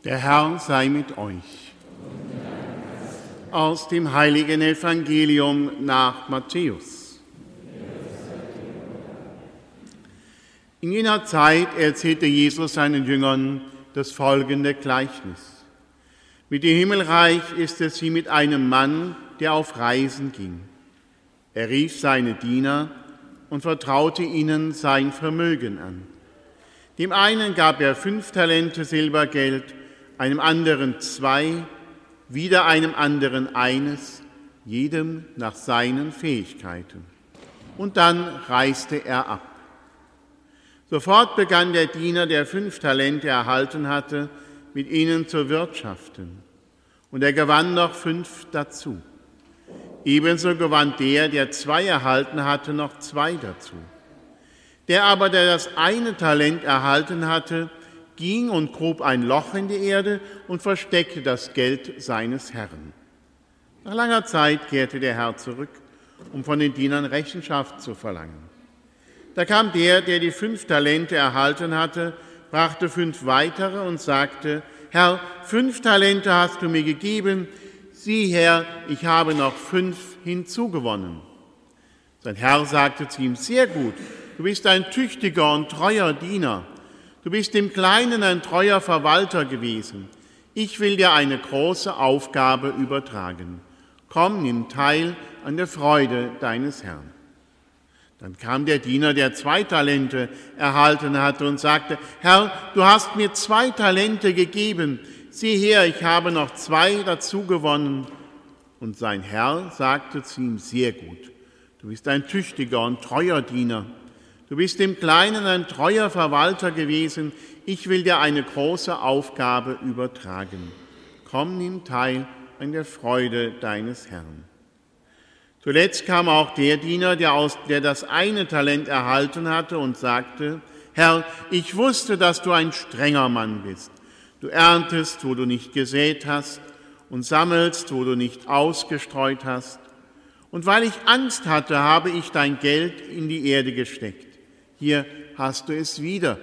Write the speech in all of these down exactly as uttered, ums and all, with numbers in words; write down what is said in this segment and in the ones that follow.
Der Herr sei mit euch. Aus dem heiligen Evangelium nach Matthäus. In jener Zeit erzählte Jesus seinen Jüngern das folgende Gleichnis. Mit dem Himmelreich ist es wie mit einem Mann, der auf Reisen ging. Er rief seine Diener und vertraute ihnen sein Vermögen an. Dem einen gab er fünf Talente Silbergeld, einem anderen zwei, wieder einem anderen eines, jedem nach seinen Fähigkeiten. Und dann reiste er ab. Sofort begann der Diener, der fünf Talente erhalten hatte, mit ihnen zu wirtschaften. Und er gewann noch fünf dazu. Ebenso gewann der, der zwei erhalten hatte, noch zwei dazu. Der aber, der das eine Talent erhalten hatte, ging und grub ein Loch in die Erde und versteckte das Geld seines Herrn. Nach langer Zeit kehrte der Herr zurück, um von den Dienern Rechenschaft zu verlangen. Da kam der, der die fünf Talente erhalten hatte, brachte fünf weitere und sagte: Herr, fünf Talente hast du mir gegeben, sieh her, ich habe noch fünf hinzugewonnen. Sein Herr sagte zu ihm: Sehr gut, du bist ein tüchtiger und treuer Diener. Du bist dem Kleinen ein treuer Verwalter gewesen. Ich will dir eine große Aufgabe übertragen. Komm, nimm teil an der Freude deines Herrn. Dann kam der Diener, der zwei Talente erhalten hatte, und sagte: Herr, du hast mir zwei Talente gegeben. Sieh her, ich habe noch zwei dazu gewonnen. Und sein Herr sagte zu ihm: Sehr gut, du bist ein tüchtiger und treuer Diener. Du bist dem Kleinen ein treuer Verwalter gewesen. Ich will dir eine große Aufgabe übertragen. Komm, nimm teil an der Freude deines Herrn. Zuletzt kam auch der Diener, der, aus, der das eine Talent erhalten hatte, und sagte: Herr, ich wusste, dass du ein strenger Mann bist. Du erntest, wo du nicht gesät hast, und sammelst, wo du nicht ausgestreut hast. Und weil ich Angst hatte, habe ich dein Geld in die Erde gesteckt. Hier hast du es wieder.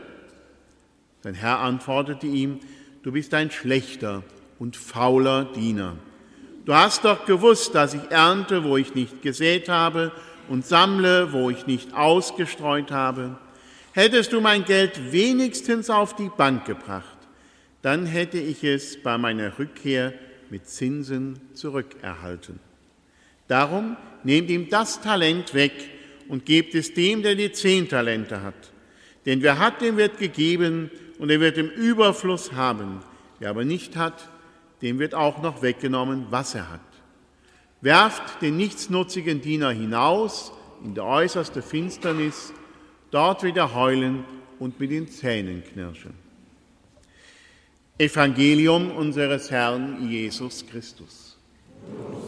Sein Herr antwortete ihm: Du bist ein schlechter und fauler Diener. Du hast doch gewusst, dass ich ernte, wo ich nicht gesät habe, und sammle, wo ich nicht ausgestreut habe. Hättest du mein Geld wenigstens auf die Bank gebracht, dann hätte ich es bei meiner Rückkehr mit Zinsen zurückerhalten. Darum nehmt ihm das Talent weg und gebt es dem, der die zehn Talente hat. Denn wer hat, dem wird gegeben, und er wird im Überfluss haben. Wer aber nicht hat, dem wird auch noch weggenommen, was er hat. Werft den nichtsnutzigen Diener hinaus in die äußerste Finsternis, dort wird er heulen und mit den Zähnen knirschen. Evangelium unseres Herrn Jesus Christus.